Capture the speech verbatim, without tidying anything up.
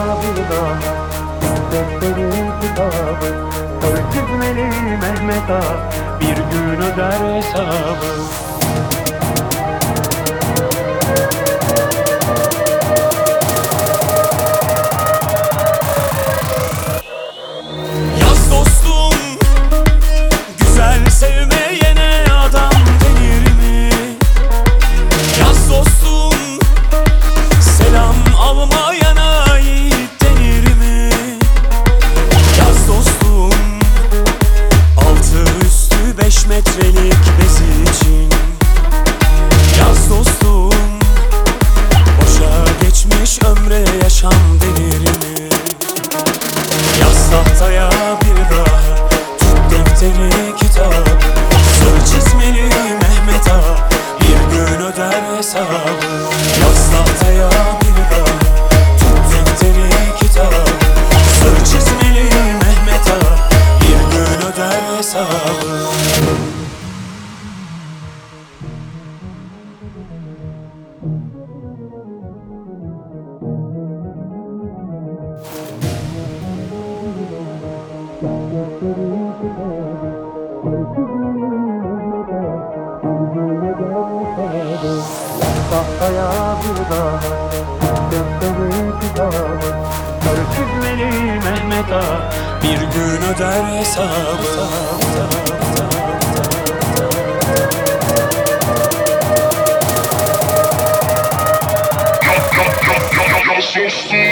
bir daha defteri kitabı. Sarı çizmeli Mehmet Ağa bir gün öder hesabı. Yaz dostum, güzel sevmeyene adam denir mi? Yaz dostum, selam almayana yiğit denir mi? Yaz dostum, altı üstü beş metrelik bez için. Yaz dostum, boşa geçmiş ömre yaşam denir mi? Yaz tahtaya bir daha, tut defteri kitap. Sarı çizmeli Mehmet Ağa bir gün öder hesabı. Yaz tahtaya bir daha, tut defteri kitap. Sarı çizmeli Mehmet Ağa bir gün öder hesabı. Tahtaya bir daha defteri kitabı. Sarı çizmeli Mehmet Ağa Bir gün öder hesabı. Yaz dostum,